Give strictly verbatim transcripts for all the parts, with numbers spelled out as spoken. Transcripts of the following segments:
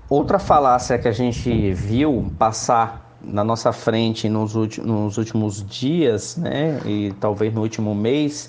Outra falácia que a gente viu passar na nossa frente nos últimos, nos últimos dias, né, e talvez no último mês,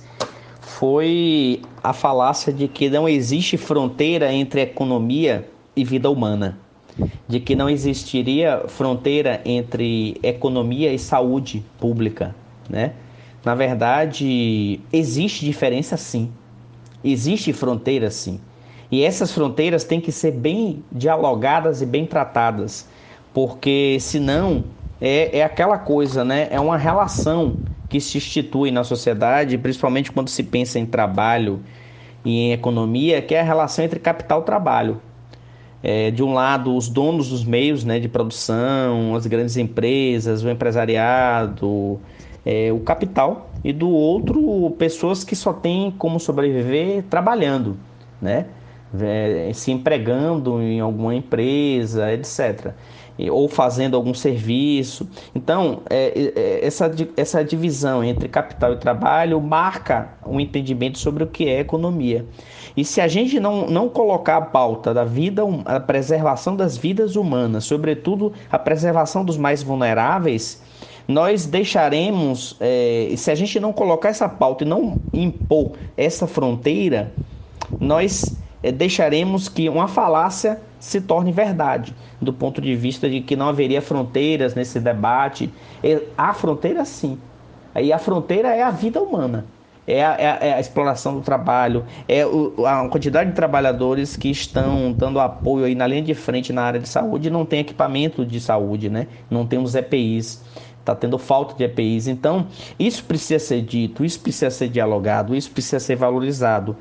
foi a falácia de que não existe fronteira entre economia e vida humana, de que não existiria fronteira entre economia e saúde pública, né? Na verdade, existe diferença sim. Existe fronteira sim. E essas fronteiras têm que ser bem dialogadas e bem tratadas, porque senão é, é aquela coisa, né? É uma relação que se institui na sociedade, principalmente quando se pensa em trabalho e em economia, que é a relação entre capital e trabalho. É, de um lado, os donos dos meios, né, de produção, as grandes empresas, o empresariado, é, o capital, e do outro, pessoas que só têm como sobreviver trabalhando, né? É, se empregando em alguma empresa, etcétera. E- Ou fazendo algum serviço. Então, é, é, essa, di- essa divisão entre capital e trabalho marca um entendimento sobre o que é economia. E se a gente não, não colocar a pauta da vida, hum- a preservação das vidas humanas, sobretudo a preservação dos mais vulneráveis, nós deixaremos, é, se a gente não colocar essa pauta e não impor essa fronteira, nós é, deixaremos que uma falácia se torne verdade, do ponto de vista de que não haveria fronteiras nesse debate. É, há fronteira sim. E a fronteira é a vida humana. É a, é a, é a exploração do trabalho, é o, a quantidade de trabalhadores que estão dando apoio aí na linha de frente na área de saúde e não tem equipamento de saúde, né? Não temos E P Is, está tendo falta de E P Is. Então, isso precisa ser dito, isso precisa ser dialogado, isso precisa ser valorizado.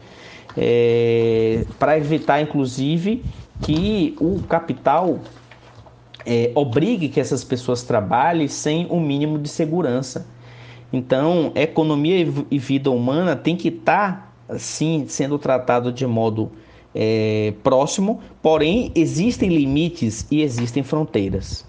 É, para evitar, inclusive, que o capital é, obrigue que essas pessoas trabalhem sem o mínimo de segurança. Então, economia e vida humana tem que estar, sim, sendo tratado de modo é, próximo, porém, existem limites e existem fronteiras.